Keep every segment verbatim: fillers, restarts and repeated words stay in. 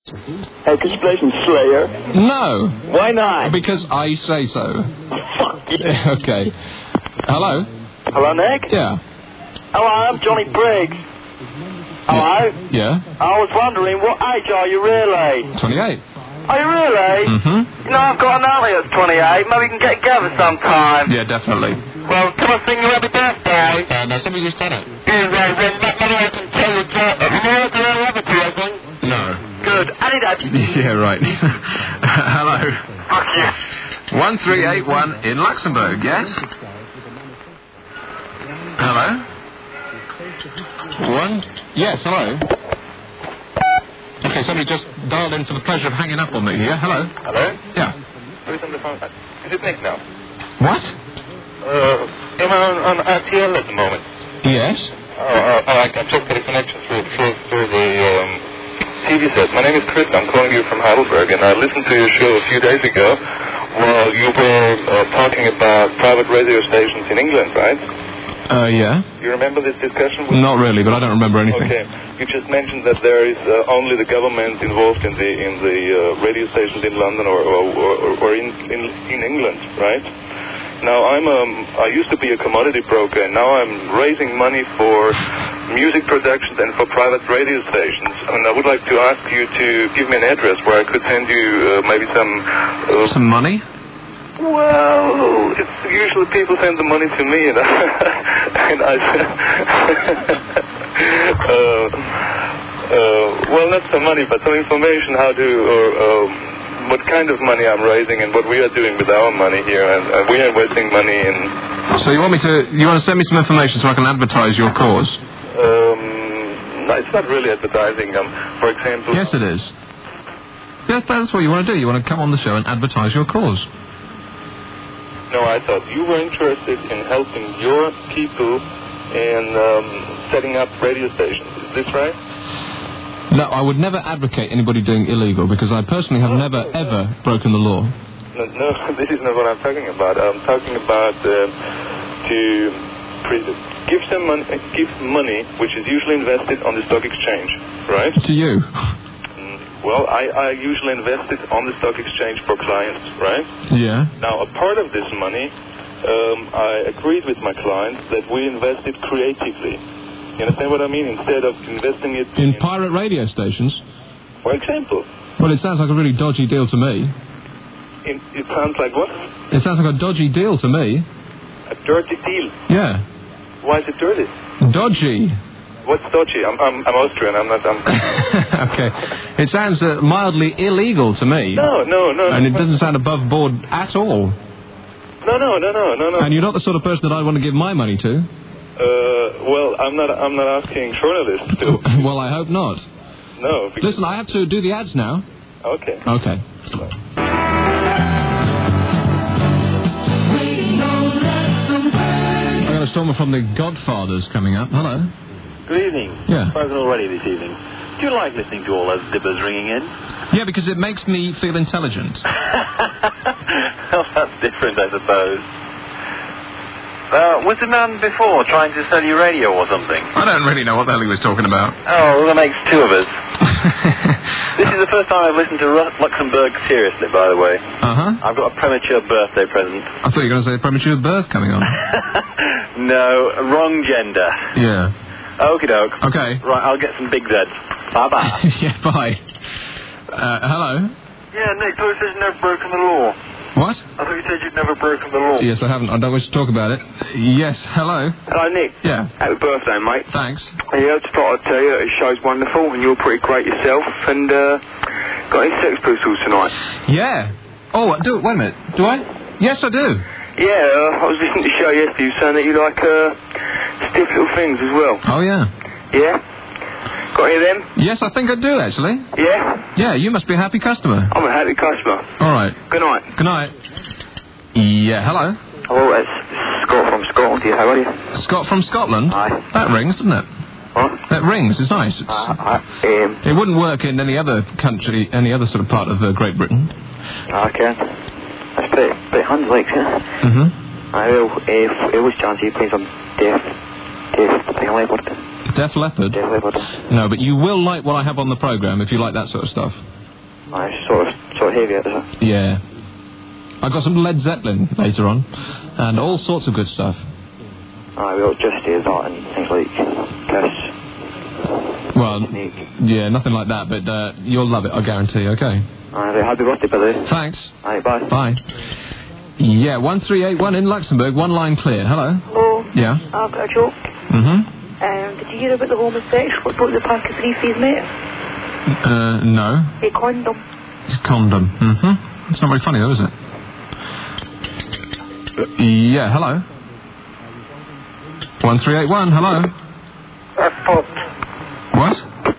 Hey, could you play some Slayer? No. Why not? Because I say so. Fuck you. Okay. Hello? Hello, Nick? Yeah. Hello, I'm Johnny Briggs. Hello? Yeah? I was wondering, what age are you really? twenty-eight. Are you really? Mm-hmm. You know, I've got an alley that's twenty-eight. Maybe we can get together sometime. Yeah, definitely. Well, come and sing you happy birthday. Uh, no, somebody just done it. Yeah, well, then maybe I can tell you that. You know what they're advertising? No. Good. Any day. Yeah, right. Hello. Fuck you. one three eight one in Luxembourg, yes? Hello? One? Yes, hello? Okay, somebody just dialed in for the pleasure of hanging up on me here. Hello? Hello? Yeah. Who's on the phone? Is it Nick now? What? Uh, am I on, on R T L at the moment? Yes? Oh, uh, oh I can check the connection through, through, through the um, T V set. My name is Chris. I'm calling you from Heidelberg, and I listened to your show a few days ago while you were uh, talking about private radio stations in England, right? Uh, yeah. You remember this discussion? With Not really, but I don't remember anything. Okay. You just mentioned that there is uh, only the government involved in the in the uh, radio stations in London or or, or, or in, in in England, right? Now I'm um I used to be a commodity broker, and now I'm raising money for music productions and for private radio stations. And I would like to ask you to give me an address where I could send you uh, maybe some uh, Some money? Well, it's usually people send the money to me, and I, and I uh, uh, well, not some money, but some information how to, or um, what kind of money I'm raising and what we are doing with our money here, and uh, we are investing money in. So you want me to, you want to send me some information so I can advertise your cause? Um, no, it's not really advertising. Um, for example. Yes, it is. Yes, that's what you want to do. You want to come on the show and advertise your cause. No, I thought you were interested in helping your people in um, setting up radio stations. Is this right? No, I would never advocate anybody doing illegal because I personally have Oh, never, no. ever broken the law. No, no, this is not what I'm talking about. I'm talking about uh, to pre- give some money, give money, which is usually invested on the stock exchange, right? To you. Well, I, I usually invest it on the stock exchange for clients, right? Yeah. Now, a part of this money, um, I agreed with my clients that we invest it creatively. You understand what I mean? Instead of investing it In pirate radio stations? For example. Well, it sounds like a really dodgy deal to me. In, it sounds like what? It sounds like a dodgy deal to me. A dirty deal. Yeah. Why is it dirty? Dodgy. What's dodgy? I'm, I'm, I'm Austrian. I'm not... I'm... Okay. It sounds uh, mildly illegal to me. No, no, no. And it doesn't sound above board at all. No, no, no, no, no, no. And you're not the sort of person that I'd want to give my money to. Uh, well, I'm not. I'm not asking journalists to. Well, I hope not. No. Because... Listen, I have to do the ads now. Okay. Okay. I got a stormer from the Godfathers coming up. Hello. Good evening. Yeah. Spoken already this evening. Do you like listening to all those dibbers ringing in? Yeah, because it makes me feel intelligent. Well, that's different, I suppose. Uh, was the man before trying to sell you radio or something? I don't really know what the hell he was talking about. Oh, well, that makes two of us. This is the first time I've listened to Ru- Luxembourg seriously, by the way. Uh-huh. I've got a premature birthday present. I thought you were going to say premature birth coming on. No, wrong gender. Yeah. Okie doke. Okay. Right, I'll get some big Zeds. Bye-bye. Yeah, bye. Uh, hello? Yeah, Nick, I thought you said you'd never broken the law. What? I thought you said you'd never broken the law. Yes, I haven't. I don't wish to talk about it. Yes, hello? Hello, Nick. Yeah. Happy birthday, mate. Thanks. Yeah, I just thought I'd tell you that the show's wonderful and you're pretty great yourself. And, uh, got any Sex Pistols tonight? Yeah. Oh, do wait a minute. Do I? Yes, I do. Yeah, uh, I was listening to the show yesterday. You were saying that you like, uh, stiff little things as well. Oh, yeah. Yeah? Got any of them? Yes, I think I do, actually. Yeah? Yeah, you must be a happy customer. I'm a happy customer. All right. Good night. Good night. Yeah, hello? Hello, it's Scott from Scotland here. How are you? Scott from Scotland? Aye. That rings, doesn't it? What? That rings. It's nice. It's, Uh, I, um, it wouldn't work in any other country, any other sort of part of uh, Great Britain. okay. That's pretty, pretty handy, like, yeah? Mm-hmm. I will, if it was chance you play some Deaf, Deaf, Deaf Leopard. Def Leppard? Deaf Leopard. No, but you will like what I have on the programme if you like that sort of stuff. I sort of, sort of heavy, is it? Yeah. I got some Led Zeppelin later on, and all sorts of good stuff. Aye, we got Just As that and things like Kiss. Well, yeah, nothing like that, but uh, you'll love it, I guarantee, okay? Aye, happy birthday, Billy. Thanks. Aye, bye. Bye. Yeah, one three eight one in Luxembourg, one line clear. Hello? Hello. Yeah? I've got a joke. Mm-hmm. Um, did you hear about the homosexual what broke the pack of three-phase mate? Uh, no. A condom. Condom. Mm-hmm. It's not very funny, though, is it? Uh, yeah, hello? one three eight one, hello? That's popped. What?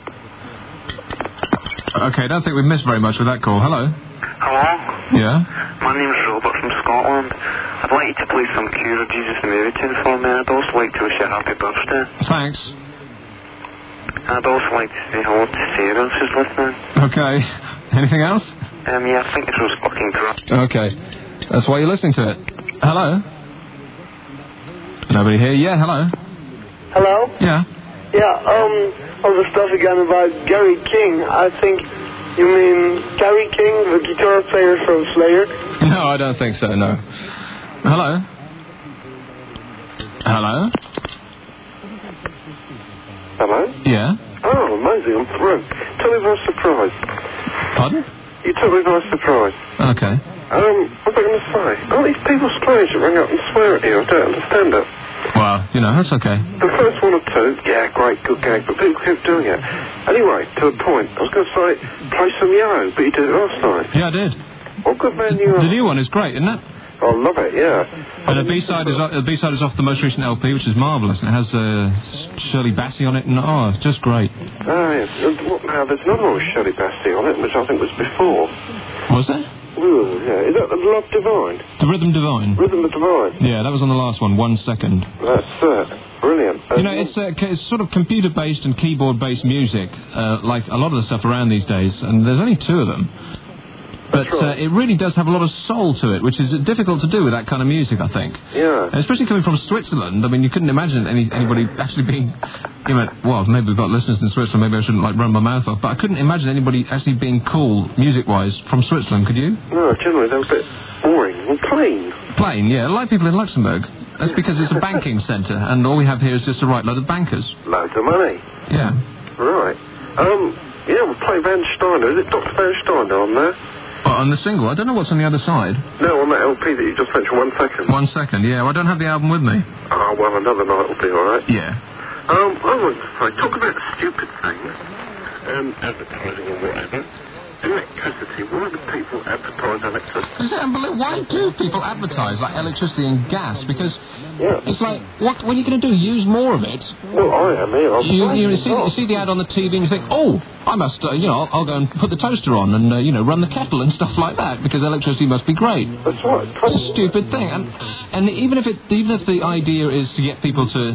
Okay, I don't think we've missed very much with that call. Hello? Hello? Yeah? My name's Robert from Scotland. I'd like you to play some Cure or Jesus and Mary tune for me. I'd also like to wish you a happy birthday. Thanks. I'd also like to say hello to Sarah if she's listening. Okay. Anything else? Um, yeah, I think it was fucking crap. Okay. That's why you're listening to it. Hello? Nobody here? Yeah, hello? Hello? Yeah? Yeah, um, all the stuff again about Gary King. I think you mean Gary King, the guitar player from Slayer? No, I don't think so, no. Hello? Hello? Hello? Yeah? Oh, amazing, I'm through. Totally by surprise. Pardon? You took me by surprise. Okay. Um, what was I going to say? Oh, these people strange that ring up and swear at you. I don't understand it. Well, you know, that's okay. The first one or two, yeah, great, good gag, but people keep doing it. Anyway, to the point, I was going to say, play some Yellow, but you did it last night. Yeah, I did. What good man you are. The new one is great, isn't it? I love it, yeah. And the B-side is, the B-side is off the most recent L P, which is marvellous, and it has uh, Shirley Bassey on it, and oh, it's just great. Oh, yes. What, now, there's another one with Shirley Bassey on it, which I think was before. Was there? Ooh, yeah. Is that the Love Divine? The Rhythm Divine. Rhythm of Divine? Yeah, that was on the last one, one second. That's it. Brilliant. You know, it's, uh, it's sort of computer-based and keyboard-based music, uh, like a lot of the stuff around these days, and there's only two of them. But uh, it really does have a lot of soul to it, which is difficult to do with that kind of music, I think. Yeah. And especially coming from Switzerland. I mean, you couldn't imagine any, anybody actually being... You know, well, maybe we've got listeners in Switzerland, maybe I shouldn't, like, run my mouth off, but I couldn't imagine anybody actually being cool, music-wise, from Switzerland, could you? No, generally they're a bit boring and plain. Plain, yeah, like people in Luxembourg. That's because it's a banking centre, and all we have here is just a right load of bankers. Loads of money. Yeah. Right. Um, yeah, we'll play Van Steiner. Is it Doctor Van Steiner on there? Oh, on the single? I don't know what's on the other side. No, on that L P that you just mentioned, one second. One second, yeah. Well, I don't have the album with me. Oh, well, another night will be all right. Yeah. Um, I want to say, talk about stupid things, um, advertising and whatever. Electricity, why do people advertise electricity? Is it unbelievable? Why do people advertise, like, electricity and gas? Because yeah. It's like, what, what are you going to do? Use more of it? Well, I am here. I'm you, you, see, you see the ad on the T V and you think, oh, I must, uh, you know, I'll, I'll go and put the toaster on and, uh, you know, run the kettle and stuff like that, because electricity must be great. That's right. It's a stupid thing. And, and even if it, even if the idea is to get people to...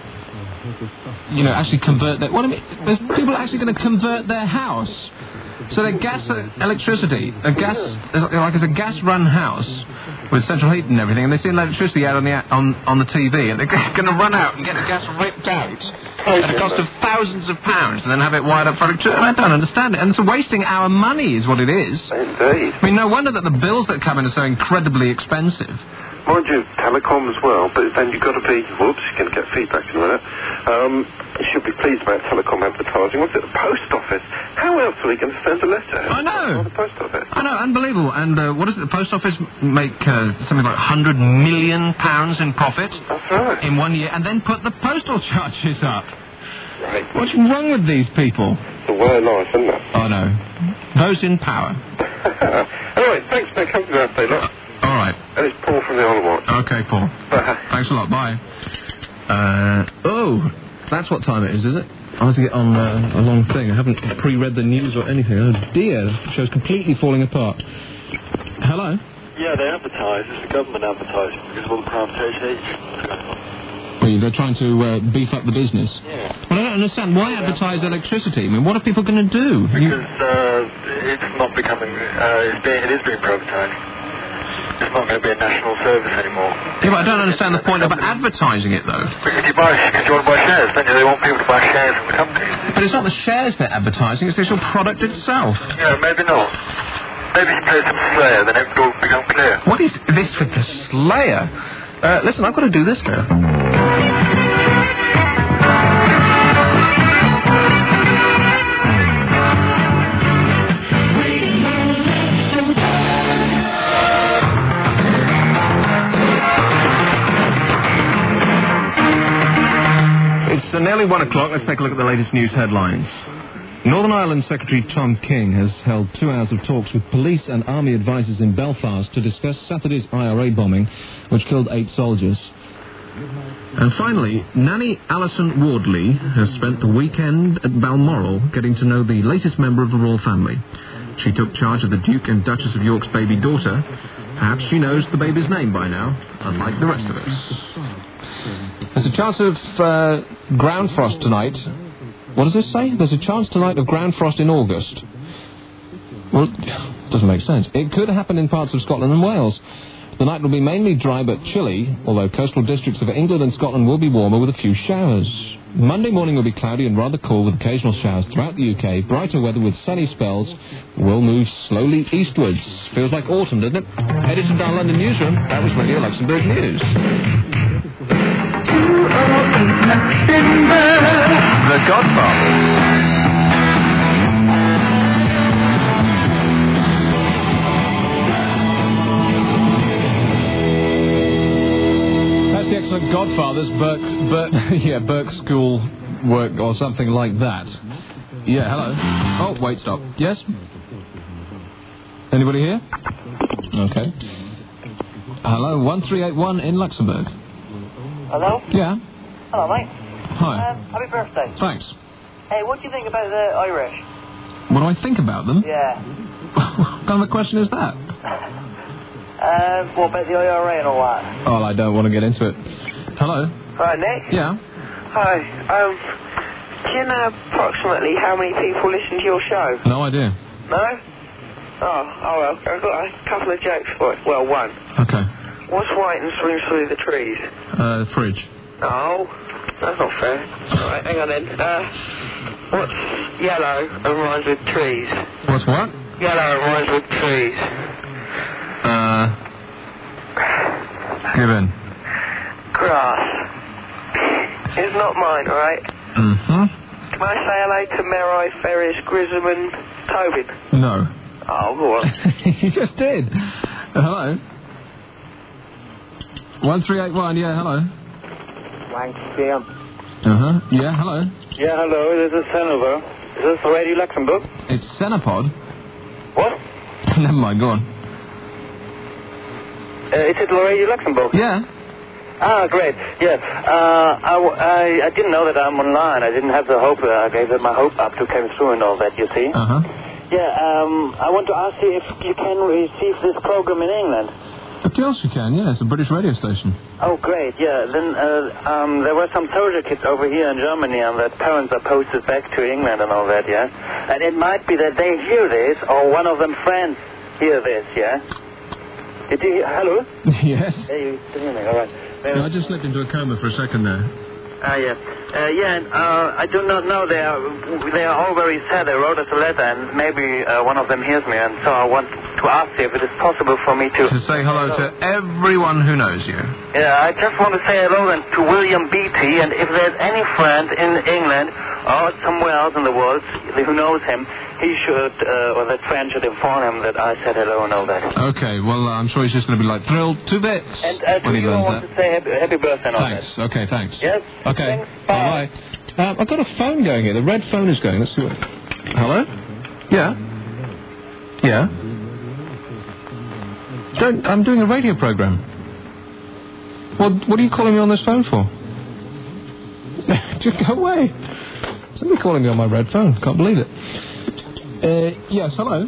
you know, actually convert their... What I mean, there's people actually going to convert their house. So their gas, uh, electricity, a gas, like it's a gas-run house with central heat and everything, and they see electricity out on the on on the T V, and they're going to run out and get the gas ripped out at a cost of thousands of pounds, and then have it wired up for electricity. I don't understand it, and it's wasting our money, is what it is. Indeed. I mean, no wonder that the bills that come in are so incredibly expensive. Mind you, telecom as well, but then you've got to be... Whoops, you're going to get feedback in a minute. Um, you should be pleased about telecom advertising. What's it, the post office? How else are we going to send a letter? I know. The post office. I know, unbelievable. And uh, what is it, the post office make uh, something like one hundred million pounds in profit? That's right. In one year, and then put the postal charges up. Right. What's wrong with these people? It's a way of life, isn't it? Oh, no. Those in power. Anyway, thanks, Nick. Happy birthday, look. All right. And it's Paul from the Isle of Wight. Okay, Paul. Bye. Thanks a lot. Bye. Uh, oh, that's what time it is, is it? I have to get on uh, a long thing. I haven't pre-read the news or anything. Oh, dear. The show's completely falling apart. Hello? Yeah, they advertise. It's the government advertising because of all the privatisation. Well, they're trying to uh, beef up the business. Yeah. Well, I don't understand. Why advertise electricity? I mean, what are people going to do? Because uh, it's not becoming... Uh, it's being, it is being privatised. it's not going to be a national service anymore. Yeah, but I don't understand the point about advertising it, though. Because you buy, because you want to buy shares, don't you? They want people to buy shares in the company. But it's not the shares they're advertising, it's the actual product itself. Yeah, maybe not. Maybe you play some Slayer, then it will become clear. What is this with the Slayer? Uh, listen, I've got to do this now. It's uh, nearly one o'clock. Let's take a look at the latest news headlines. Northern Ireland Secretary Tom King has held two hours of talks with police and army advisers in Belfast to discuss Saturday's I R A bombing, which killed eight soldiers. And finally, Nanny Alison Wardley has spent the weekend at Balmoral getting to know the latest member of the royal family. She took charge of the Duke and Duchess of York's baby daughter. Perhaps she knows the baby's name by now, unlike the rest of us. There's a chance of uh, ground frost tonight. What does this say? There's a chance tonight of ground frost in August. Well, it doesn't make sense. It could happen in parts of Scotland and Wales. The night will be mainly dry but chilly, although coastal districts of England and Scotland will be warmer with a few showers. Monday morning will be cloudy and rather cool with occasional showers throughout the U K. Brighter weather with sunny spells will move slowly eastwards. Feels like autumn, doesn't it? Headed to our London newsroom. That was Radio Luxembourg News. The Godfather. That's the excellent Godfathers, Burke, Burke, yeah, Burke School work or something like that. Yeah, hello. Oh, wait, stop. Yes? Anybody here? Okay. Hello, one three eight one in Luxembourg. Hello? Yeah. Hello, mate. Hi. Um, happy birthday. Thanks. Hey, what do you think about the Irish? What do I think about them? Yeah. What kind of a question is that? um, what about the I R A and all that? Oh, I don't want to get into it. Hello? Hi, Nick. Yeah? Hi. Um, do you know approximately how many people listen to your show? No idea. No? Oh, oh well. I've got a couple of jokes for it. Well, one. Okay. What's white and swims through the trees? Uh, fridge. No, that's not fair. Alright, hang on then. Uh, what's yellow and rhymes with trees? What's what? Yellow and rhymes with trees. Uh, give in. Grass. It's not mine, alright? Mm-hmm. Can I say hello to Mary, Ferris, Grissom and Tobin? No. Oh, go on. You just did. Uh, hello? one three eight one, yeah, hello. Wank Graham. Uh-huh, yeah, hello. Yeah, hello, this is Cenobor. Is this Radio Luxembourg? It's Cenopod. What? Never mind, go on. Uh, is it Radio Luxembourg? Yeah. Ah, great. Yeah. Uh, I, w- I, I didn't know that I'm online. I didn't have the hope. Uh, I gave my hope up to come through and all that, you see. Uh-huh. Yeah, um, I want to ask you if you can receive this program in England. Of course you can, yeah. It's a British radio station. Oh, great, yeah. Then uh, um, there were some soldier kids over here in Germany and their parents are posted back to England and all that, yeah? And it might be that they hear this or one of them friends hear this, yeah? Did you hear? Hello? Yes. Yeah, you didn't hear me, all right. No, I just slipped into a coma for a second there. Ah, yeah. Uh, yeah, uh, I do not know. They are, they are all very sad. They wrote us a letter, and maybe uh, one of them hears me, and so I want to ask you if it is possible for me to... To say hello to everyone who knows you. Yeah, I just want to say hello then to William Beatty, and if there's any friend in England or somewhere else in the world who knows him, he should, uh, or that friend should inform him that I said hello and all that. Okay, well, uh, I'm sure he's just going to be like thrilled to bits and, uh, when he you learns want that. to say happy, happy birthday and all Thanks. that? Okay, thanks. Yes? Okay. Thanks. Bye. Bye. Uh, I've got a phone going here. The red phone is going. Let's see what... Hello? Yeah? Yeah? Don't... I'm doing a radio program. Well, what are you calling me on this phone for? Just go away. Somebody calling me on my red phone. Can't believe it. Uh, yes, hello?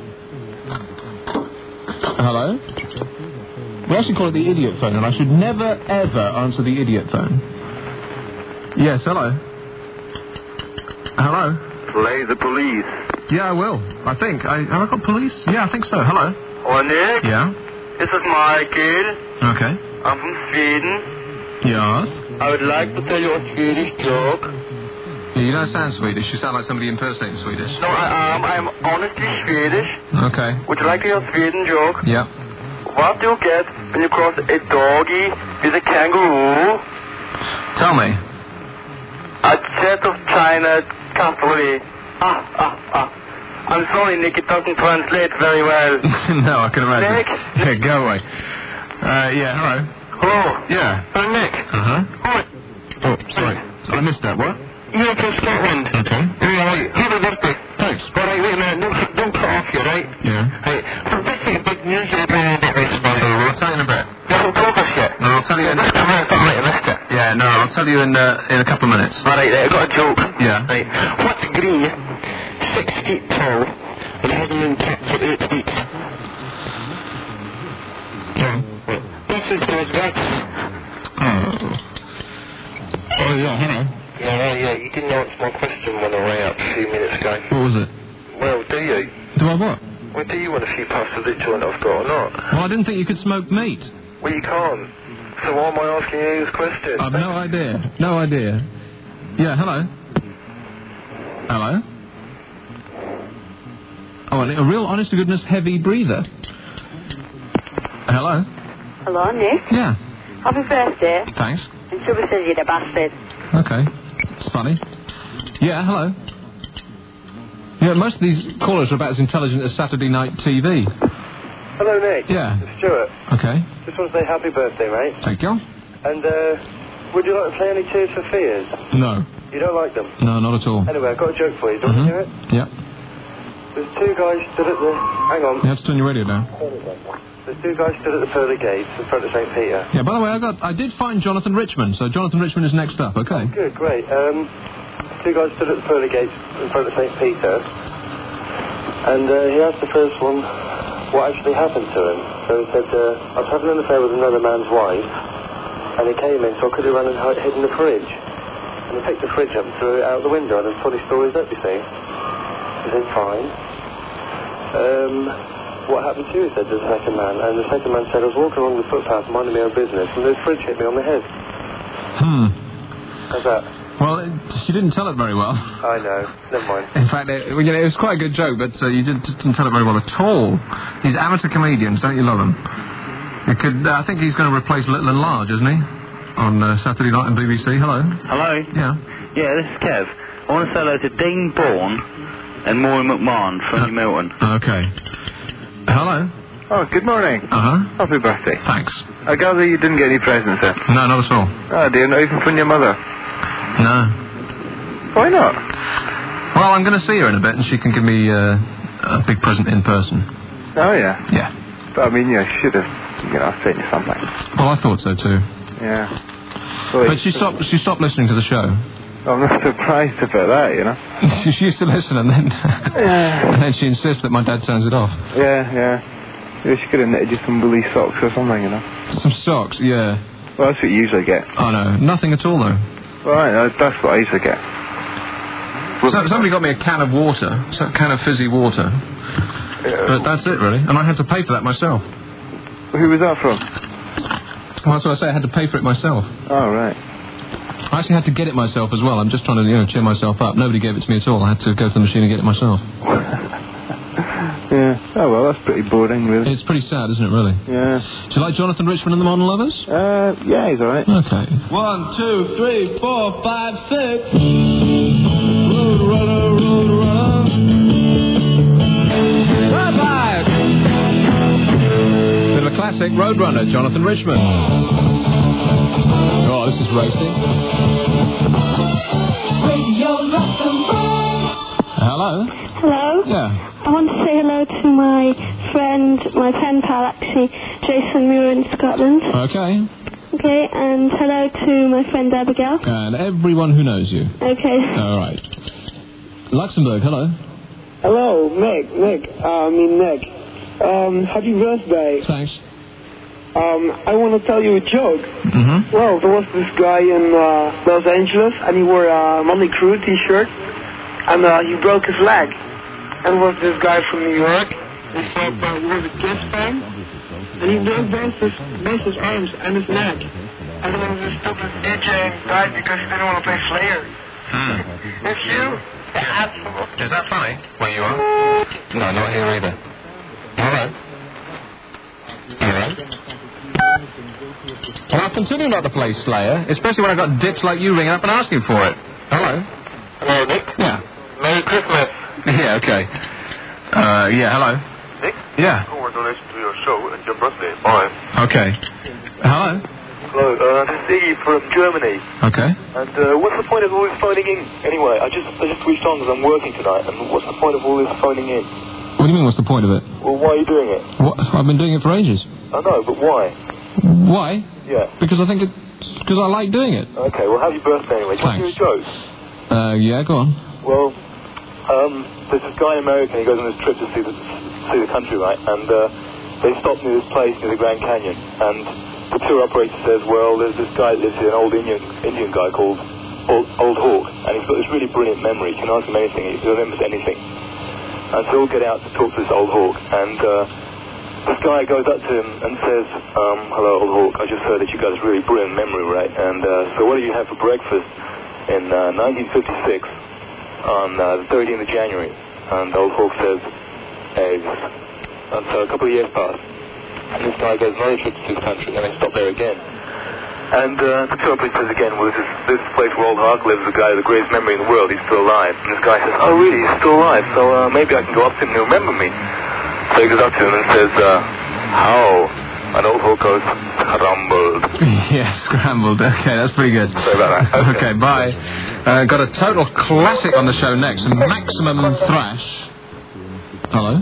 Hello? We actually call it the idiot phone, and I should never, ever answer the idiot phone. Yes, hello? Hello? Play the police. Yeah, I will. I think. I, have I got police? Yeah, I think so. Hello? Oh, Nick? Yeah? This is Michael. Okay. I'm from Sweden. Yes. I would like to tell you a Swedish joke. Yeah, you don't sound Swedish. You sound like somebody impersonating Swedish. No, I am. I'm honestly Swedish. Okay. Would you like to hear a Sweden joke? Yeah. What do you get when you cross a doggy with a kangaroo? Tell me. A jet of China cavalry. Ah, ah, ah. I'm sorry, Nick, it doesn't translate very well. No, I can imagine. Nick? Yeah, go away. Uh, yeah, hello. Hello. Yeah. Uh, Nick. Uh-huh. Hi. Oh, sorry. I missed that. What? You're from Scotland. Okay. Yeah, right. Happy birthday. Thanks. All right, wait a minute. Don't, don't cut off you, right? Yeah. Right. For this thing, big news you're bringing in recently. I'll tell you in a bit. You haven't told us yet. No, I'll tell you in... I missed it. I might have missed it. Yeah, no, I'll tell you in uh, in a couple of minutes. All right, right, I got a joke. Yeah. Right. What's green, six feet tall, and hasn't been kept for eight weeks? Yeah. This is George Watson. Oh. Oh, yeah, hello. Yeah, right, yeah. You didn't answer my question when I rang up a few minutes ago. What was it? Well, do you? Do I what? Well, do you want a few puffs of the joint I've got or not? Well, I didn't think you could smoke meat. Well, you can't. So why am I asking you this question? I've no idea. No idea. Yeah, hello. Hello? Oh, a real honest-to-goodness heavy breather. Hello? Hello, Nick. Yeah. Happy birthday. Thanks. And Chubby says you're the bastard. Okay. It's funny. Yeah, hello. Yeah, most of these callers are about as intelligent as Saturday night T V. Hello, Nick. Yeah. It's Stuart. Okay. Just want to say happy birthday, mate. Thank you. And, uh, would you like to play any Tears for Fears? No. You don't like them? No, not at all. Anyway, I've got a joke for you. Do you Mm-hmm. want to hear it? Yeah. There's two guys stood at the... Hang on. You have to turn your radio down. There's two guys stood at the pearly gates in front of Saint Peter. Yeah, by the way, I got, I did find Jonathan Richman, so Jonathan Richman is next up, okay? Good, great. Um, two guys stood at the pearly gates in front of Saint Peter. And uh, he asked the first one what actually happened to him. So he said, uh, I was having an affair with another man's wife, and he came in, so I could have run and hid in the fridge. And he picked the fridge up and threw it out the window, and then funny stories up, you see. He said, fine. Um, what happened to you, he said to the second man. And the second man said, I was walking along the footpath, minding my own business, and this fridge hit me on the head. Hmm. How's that? Well, it, she didn't tell it very well. I know. Never mind. In fact, it, well, you know, it was quite a good joke, but uh, you didn't, didn't tell it very well at all. These amateur comedians, don't you love them? It could, uh, I think he's going to replace Little and Large, isn't he? On uh, Saturday night on B B C. Hello. Hello. Yeah. Yeah, this is Kev. I want to say hello to Dean Bourne and Maureen McMahon from New Milton. Okay. Hello. Oh, good morning. Uh-huh. Happy birthday. Thanks. I gather you didn't get any presents then? No, not at all. Oh, dear, not even from your mother? No. Why not? Well, I'm going to see her in a bit, and she can give me uh, a big present in person. Oh, yeah? Yeah. But, I mean, you should have, you know, sent you something. Well, I thought so, too. Yeah. Well, but she stopped, she stopped listening to the show. I'm not surprised about that, you know. She used to listen, and then yeah. and then she insists that my dad turns it off. Yeah, yeah. Yeah, she could have knitted you some woolly socks or something, you know. Some socks, yeah. Well, that's what you usually get. Oh, no. Nothing at all, though. Right, that's what I usually get. So, somebody got me a can of water, some kind of fizzy water. Yeah. But that's it, really. And I had to pay for that myself. Who was that from? Well, that's what I say. I had to pay for it myself. Oh, right. I actually had to get it myself as well. I'm just trying to, you know, cheer myself up. Nobody gave it to me at all. I had to go to the machine and get it myself. Yeah. Oh, well, that's pretty boring, really. It's pretty sad, isn't it, really? Yeah. Do you like Jonathan Richman and the Modern Lovers? Uh, yeah, he's all right. Okay. One, two, three, four, five, six. Road runner, road runner. Bye bye. Bit of a classic, Roadrunner, Jonathan Richman. Oh, this is racing. Radio Luxembourg. Hello? Hello? Yeah. I want to say hello to my friend, my pen pal actually, Jason Muir in Scotland. Okay. Okay, and hello to my friend Abigail. And everyone who knows you. Okay. All right. Luxembourg, hello. Hello, Nick, Nick, uh, I mean Nick. Um, happy birthday. Thanks. Um, I want to tell you a joke. Mm-hmm. Well, there was this guy in uh, Los Angeles, and he wore a Motley Crue t-shirt, and uh, he broke his leg. And was this guy from New York? He said, uh, he was a Kiss fan, and he broke both his, both his arms and his neck. And then the stupid D J died because he didn't want to play Slayer. Hmm. It's you? Yeah. Is that funny? Where you are? No, not here either. Hello? Hello? Well, I'll continue not to play Slayer, especially when I've got dicks like you ringing up and asking for it. Hello? Hello, Nick. Yeah. Merry Christmas. Yeah, okay. Uh, yeah, hello? Nick? Yeah. I want to listen to your show and your birthday. Bye. Okay. Hello? Hello, uh, this is Iggy from Germany. Okay. And uh, what's the point of all this phoning in? Anyway, I just I just switched on because I'm working tonight, and what's the point of all this phoning in? What do you mean, what's the point of it? Well, why are you doing it? What? I've been doing it for ages. I know, but why? Why? Yeah. Because I think it's... because I like doing it. Okay, well, happy birthday anyway. Do you want to hear a joke? Uh, yeah, go on. Well, um, there's this guy in America, and he goes on this trip to see the, see the country, right? And uh, they stop near this place near the Grand Canyon, and the tour operator says, well, there's this guy that lives here, an old Indian Indian guy called Old, Old Hawk, and he's got this really brilliant memory. You can ask him anything, he remembers anything. And so we'll get out to talk to this Old Hawk, and uh, this guy goes up to him and says, um, hello, Old Hawk, I just heard that you got this really brilliant memory, right? And uh, so what did you have for breakfast in uh, nineteen fifty-six on uh, the thirteenth of January? And Old Hawk says, eggs. And so a couple of years pass. And this guy goes another trip to the country, and they stop there again. And uh, the tour operator says again, well, this is this place where Old Hawk lives, the guy with the greatest memory in the world, he's still alive. And this guy says, oh, really, he's still alive, so uh, maybe I can go up to him and he'll remember me. So he goes up to him and says, uh, how? And Old Hawk goes, scrambled. Yeah, scrambled. Okay, that's pretty good. Sorry about that. Okay, okay bye. Uh, got a total classic on the show next, Maximum Thrash. Hello?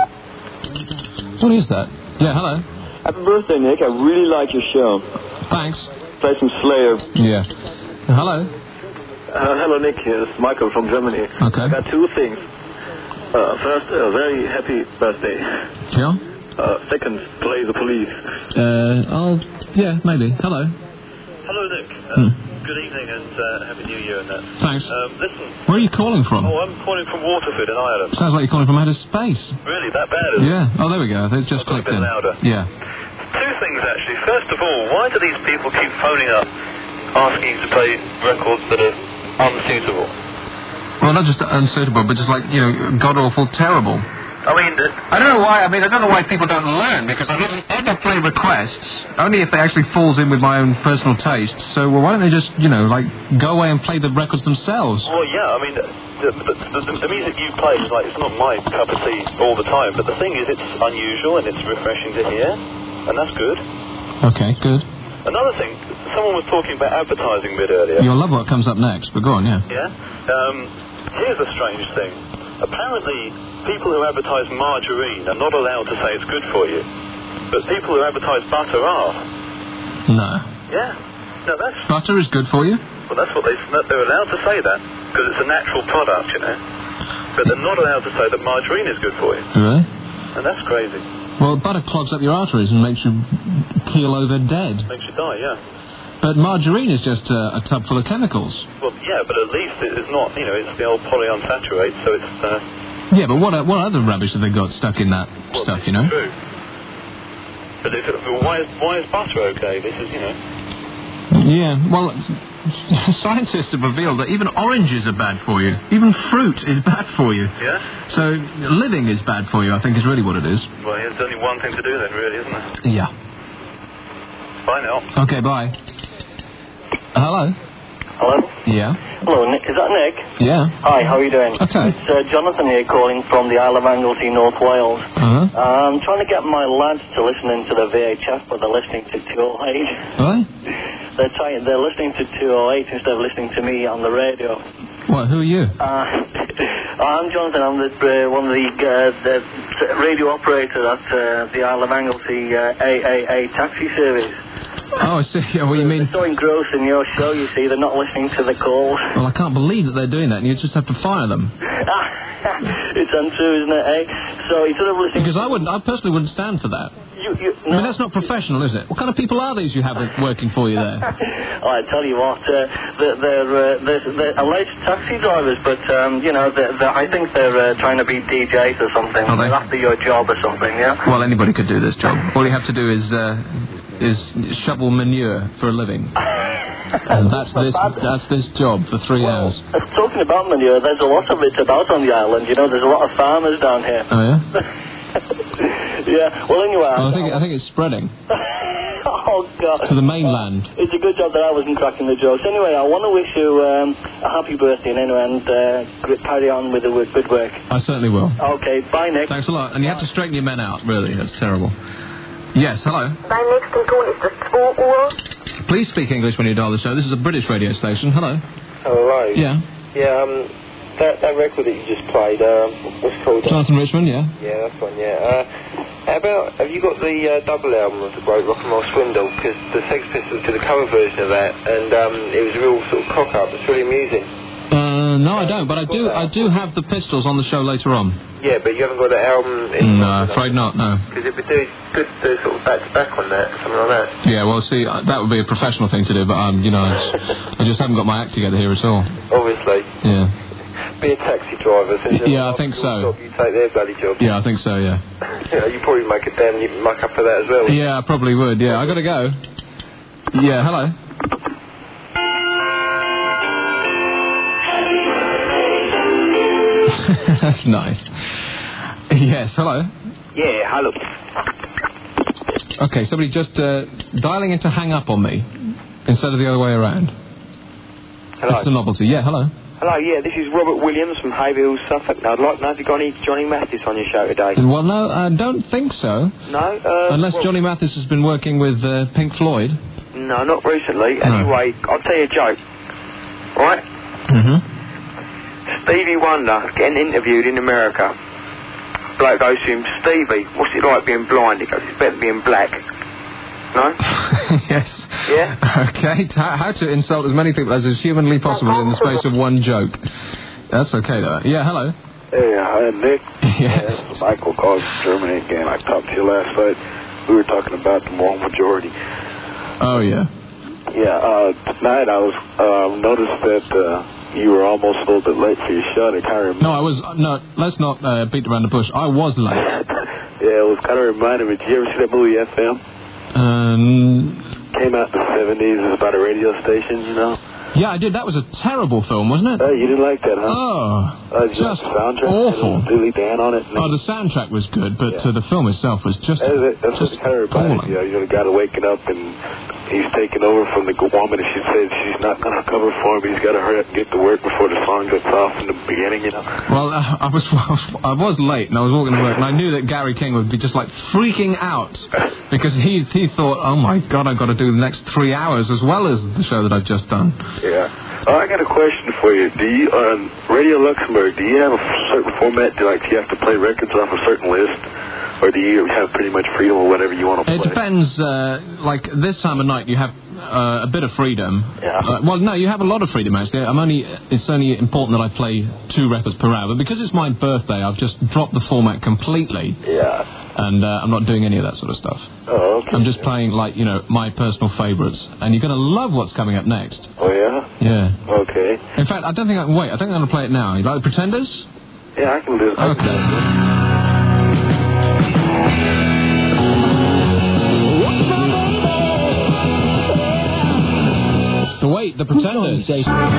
What is that? Yeah, hello. Happy birthday, Nick. I really like your show. Thanks. Play some Slayer. Yeah. Hello. Uh, hello, Nick. It's Michael from Germany. Okay. I got two things. Uh, first, a very happy birthday. Yeah? Uh, second, play the police. Uh, I'll... yeah, maybe. Hello. Hello, Nick. Uh, Hmm. Good evening and uh, Happy New Year and that. Thanks. Um, listen. Where are you calling from? Oh, I'm calling from Waterford in Ireland. Sounds like you're calling from outer space. Really, that bad, is it? Yeah. Oh, there we go. It's just I've got a clicked bit in. louder. Yeah. Two things, actually. First of all, why do these people keep phoning up asking you to play records that are unsuitable? Well, not just unsuitable, but just like, you know, god-awful terrible. I mean... Uh, I don't know why, I mean, I don't know why people don't learn, because I don't ever play requests, only if they actually falls in with my own personal taste. So, well, why don't they just, you know, like, go away and play the records themselves? Well, yeah, I mean, the, the, the, the music you play is like, it's not my cup of tea all the time, but the thing is, it's unusual and it's refreshing to hear, and that's good. Okay, good. Another thing, someone was talking about advertising a bit earlier. You'll love what comes up next, but go on, yeah. Yeah? Um, here's a strange thing. Apparently, people who advertise margarine are not allowed to say it's good for you, but people who advertise butter are. No. Yeah. No, that's... Butter is good for you? Well, that's what they... They're allowed to say that, because it's a natural product, you know. But they're not allowed to say that margarine is good for you. Really? And that's crazy. Well, butter clogs up your arteries and makes you keel over dead. Makes you die, yeah. But margarine is just uh, a tub full of chemicals. Well, yeah, but at least it's not, you know, it's the old polyunsaturated, so it's... Uh, yeah, but what what other rubbish have they got stuck in that well, stuff, you know? True. But if it, well, why, is, why is butter okay? This is, you know... Yeah, well, scientists have revealed that even oranges are bad for you. Even fruit is bad for you. Yeah? So living is bad for you, I think, is really what it is. Well, there's only one thing to do then, really, isn't there? Yeah. Bye now. Okay, bye. Hello? Hello? Yeah? Hello, Nick. Is that Nick? Yeah. Hi, how are you doing? Okay. It's uh, Jonathan here calling from the Isle of Anglesey, North Wales. Uh-huh. Uh, I'm trying to get my lads to listen into the V H F, but they're listening to two oh eight. What? They're trying, they're listening to two oh eight instead of listening to me on the radio. What, who are you? Uh, I'm Jonathan. I'm the, uh, one of the, uh, the radio operator at uh, the Isle of Anglesey uh, A A A taxi service. Oh, I see. Yeah, what do you mean? They're so engrossed in your show, you see, they're not listening to the calls. Well, I can't believe that they're doing that, and you just have to fire them. It's untrue, isn't it, eh? So instead of listening... Because I wouldn't, I personally wouldn't stand for that. You, you, I mean, that's not professional, is it? What kind of people are these you have working for you there? Oh, I tell you what, uh, they're, they're, uh, they're, they're alleged taxi drivers, but, um, you know, they're, they're, I think they're uh, trying to be D Js or something. Are they? They're after your job or something, yeah? Well, anybody could do this job. All you have to do is uh, is shovel manure for a living. And that's this that's this job for three well, hours. Talking about manure, there's a lot of it about on the island. You know, there's a lot of farmers down here. Oh, yeah? Yeah, well, anyway... Oh, I think, I think it's spreading. Oh, God. To the mainland. Uh, it's a good job that I wasn't cracking the jokes. Anyway, I want to wish you um, a happy birthday and, anyway, and uh, carry on with the work, good work. I certainly will. Okay, bye, Nick. Thanks a lot. And you have to straighten your men out, really. That's terrible. Yes, hello. My next tone is the two Uhr. Please speak English when you dial the show. This is a British radio station. Hello. Hello. Yeah. Yeah, um, that, that record that you just played, uh, what's it called? Jonathan Richman, yeah. Yeah, that's one, yeah. Uh, how about, have you got the uh, double album of The Great Rock and Roll Swindle? Because the Sex Pistols did a cover version of that, and um, it was a real sort of cock-up. It's really amusing. Uh, no, I don't, but I do I do have the Pistols on the show later on. Yeah, but you haven't got the album in... No, afraid not, no. Because it would do good to do sort of back-to-back on that, something like that. Yeah, well, see, uh, that would be a professional thing to do, but, um, you know, I just, I just haven't got my act together here at all. Obviously. Yeah. Be a taxi driver. Since yeah, I think so. Job, you take their bloody job. Yeah, I think so, yeah. Yeah, you probably make a damn muck up for that as well. Yeah, I probably would, yeah. I gotta go. Yeah, hello. That's nice. Yes, hello. Yeah, hello. Okay, somebody just uh, dialing in to hang up on me instead of the other way around. Hello. It's a novelty. Yeah, hello. Hello, yeah, this is Robert Williams from Haverhill, Suffolk. Now, I'd like to know if you've got any Johnny Mathis on your show today. Well, no, I don't think so. No? Uh, Unless well, Johnny Mathis has been working with uh, Pink Floyd. No, not recently. No. Anyway, I'll tell you a joke. Right? Mm-hmm. Stevie Wonder getting interviewed in America. Bloke goes to him, Stevie, what's it like being blind? He goes, it's better than being black. No? Yes. Yeah? Okay, t- how to insult as many people as is humanly possible in the space of one joke. That's okay, though. Yeah, hello. Hey, hi, Nick. Yes. Uh, Michael calls from Germany again. I talked to you last night. We were talking about the moral majority. Oh, yeah. Yeah, uh, tonight I was, uh, noticed that, uh, you were almost a little bit late for your show. I kind of No, I was, no, let's not uh, beat around the bush. I was late. Yeah, it was kind of reminding me. Did you ever see that movie F M? Um... Came out in the seventies. It was about a radio station, you know? Yeah, I did. That was a terrible film, wasn't it? Oh, you didn't like that, huh? Oh, uh, just the soundtrack? awful. Billy Dan on it. Oh, the soundtrack was good, but yeah. uh, the film itself was just That's, it, that's just what it kind of reminded you. You know, the guy waking up and he's taking over from the woman, and she says she's not going to cover for him. He's got to hurry up and get to work before the song gets off in the beginning, you know? Well, uh, I was I was late, and I was walking to work, and I knew that Gary King would be just, like, freaking out, because he he thought, oh, my God, I've got to do the next three hours as well as the show that I've just done. Yeah. Uh, I got a question for you. Do you, on Radio Luxembourg, do you have a certain format? Do, like, do you have to play records off a certain list? Or do you have pretty much freedom or whatever you want to play? It depends. Uh, like, this time of night, you have uh, a bit of freedom. Yeah. Uh, well, no, you have a lot of freedom, actually. I'm only, it's only important that I play two records per hour. But because it's my birthday, I've just dropped the format completely. Yeah. And uh, I'm not doing any of that sort of stuff. Oh, okay. I'm just playing, like, you know, my personal favourites. And you're going to love what's coming up next. Oh, yeah? Yeah. Okay. In fact, I don't think I can wait. I think I'm going to play it now. You like the Pretenders? Yeah, I can do it. Okay. So wait, the Pretenders.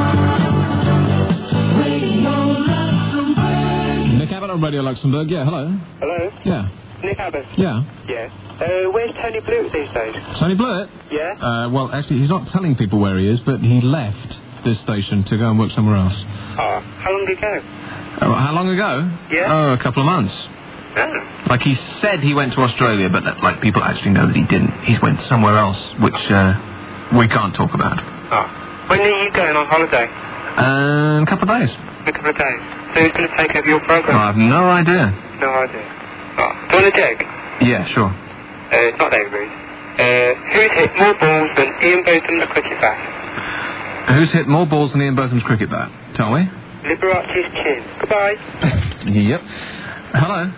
Nick Abbott on Radio Luxembourg. Yeah, hello. Hello? Yeah. Nick Abbott? Yeah. Yeah. Uh, where's Tony Blewett these days? Tony Blewett? Yeah? Uh, well, actually, he's not telling people where he is, but he left this station to go and work somewhere else. Oh, how long did he go? Oh, how long ago? Yeah. Oh, a couple of months. Oh. Like, he said he went to Australia, but, like, people actually know that he didn't. He went somewhere else, which uh, we can't talk about. Oh. When are you going on holiday? Uh, a couple of days. A couple of days. So who's going to take over your program? Oh, I have no idea. No idea. Oh. Do you want a dig? Yeah, sure. Uh, it's not David Reed. Uh, who's hit more balls than Ian Botham the cricket bat? Who's hit more balls than Ian Botham's cricket bat? Tell me. Liberace's chin. Goodbye. Yep. Hello.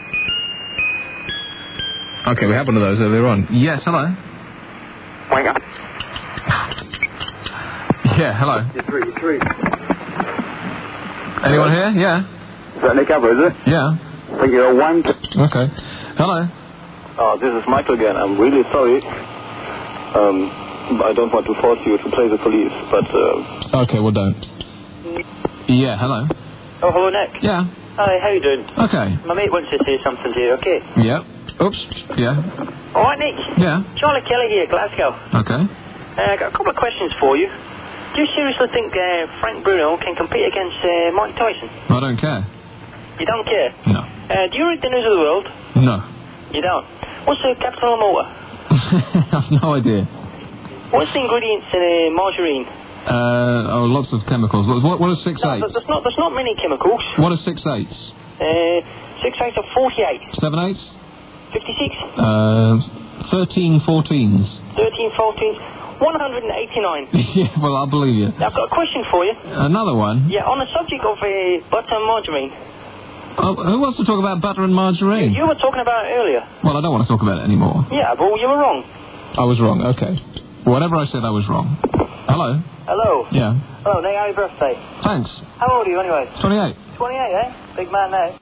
Okay, we had one of those earlier on. Yes, hello. Wake up. Yeah, hello. You're three, you're three. Anyone here? Yeah. Is that Nick Abba, is it? Yeah. I think you're a wank. Okay. Hello. Oh, this is Michael again. I'm really sorry. Um, I don't want to force you to play the police, but... Uh... Okay, well, don't. Yeah, hello. Oh, hello, Nick. Yeah. Hi, how you doing? Okay. My mate wants to say something to you, okay? Yeah. Oops. Yeah. All right, Nick. Yeah. Charlie Kelly here, Glasgow. Okay. Uh, I got a couple of questions for you. Do you seriously think uh, Frank Bruno can compete against uh, Mike Tyson? I don't care. You don't care? No. Uh, do you read the News of the World? No. You don't? What's the capital of motor? I've no idea. What's the ingredients in uh, margarine? Uh, oh, lots of chemicals. What, what is six No, eighths? there's not, there's not many chemicals. What is six eighths? Uh, six eighths of forty-eight. Seven eighths? fifty-six. Uh, thirteen fourteens. thirteen fourteens. one hundred eighty-nine. Yeah, well, I'll believe you. Now, I've got a question for you. Another one? Yeah, on the subject of uh, butter and margarine. Oh, who wants to talk about butter and margarine? You were talking about it earlier. Well, I don't want to talk about it anymore. Yeah, but you were wrong. I was wrong, okay. Whatever I said, I was wrong. Hello? Hello. Yeah. Hello, Nick, happy birthday. Thanks. How old are you anyway? twenty-eight. twenty-eight, eh? Big man now.